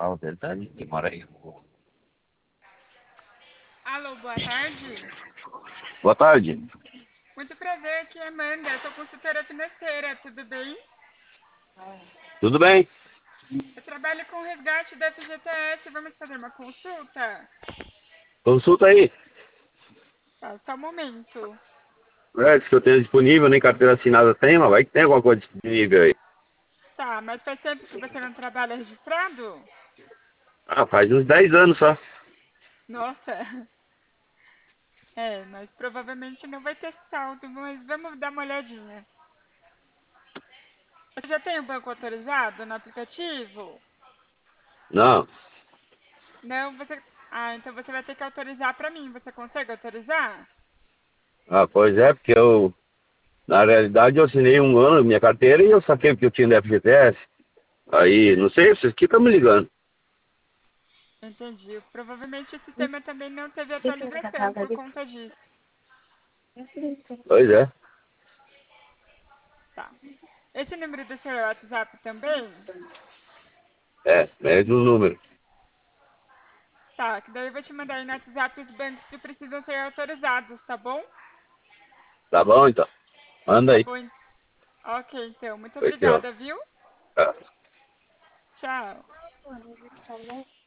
social dele tá ali, que mora aí. Alô, boa tarde. Boa tarde. Muito prazer, aqui é Amanda, eu sou consultora financeira, tudo bem? Tudo bem? Eu trabalho com resgate da FGTS, vamos fazer uma consulta? Consulta aí. Tá, só um momento. É, se eu tenho disponível, nem carteira assinada tem, mas vai que tem alguma coisa disponível aí. Tá, mas faz tempo que você não trabalha registrado? Ah, faz uns 10 anos só. Nossa, mas provavelmente não vai ter saldo, mas vamos dar uma olhadinha. Você já tem o banco autorizado no aplicativo? Não. Não, você... Ah, então você vai ter que autorizar pra mim, você consegue autorizar? Ah, pois é, porque na realidade, eu assinei um ano minha carteira e eu saquei porque eu tinha no FGTS. Aí, não sei, vocês que estão me ligando. Entendi. Provavelmente o sistema também não teve atualização por conta disso. Pois é. Tá. Esse número do seu WhatsApp também? É, mesmo número. Tá, que daí eu vou te mandar aí no WhatsApp os bancos que precisam ser autorizados, tá bom? Tá bom, então. Manda Tá aí. bom. Ok, então. Muito Foi teu. obrigada, viu? Tá. Tchau.